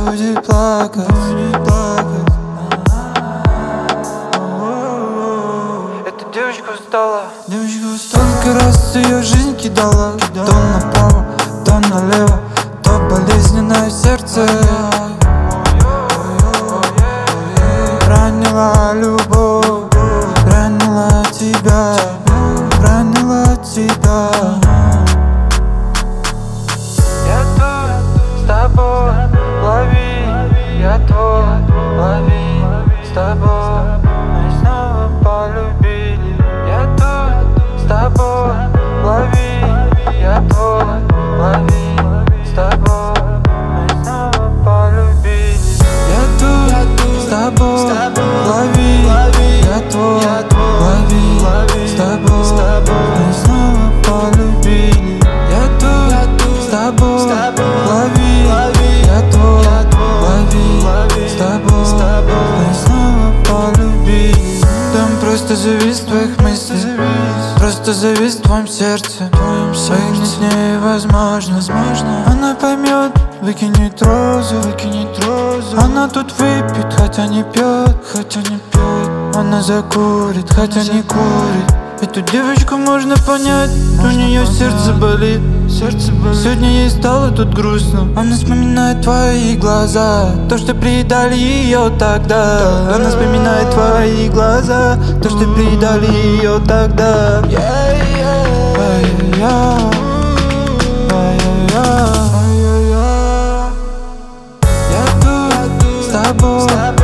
будет плакать. Эта девочка устала. Столько раз ее жизнь кидала, то направо, то налево, то болезненное сердце. Ранила любовь, ранила тебя, ранила тебя. Я тут с тобой, лови, я твой, лови, с тобой мы снова полюбили. Я тут с тобой, лови, я твой, лови, с тобой мы снова полюбили. Я тут с тобой, лови, я твой, лови, с тобой мы снова полюбили. Я тут с тобой, лови, я твой, лови, с тобой мы снова полюбили. Там просто завис в твоих мыслях, просто завис в твоем сердце. Поигнать с ней возможно. Она поймет, выкинет розу. Она тут выпьет, хотя не пьет. Она закурит, хотя не курит. Эту девочку можно понять, у нее сердце болит. Сегодня ей стало тут грустно. Она вспоминает твои глаза, то, что предали ее тогда. Она вспоминает твои глаза, то, что предали ее тогда. Я тут с тобой.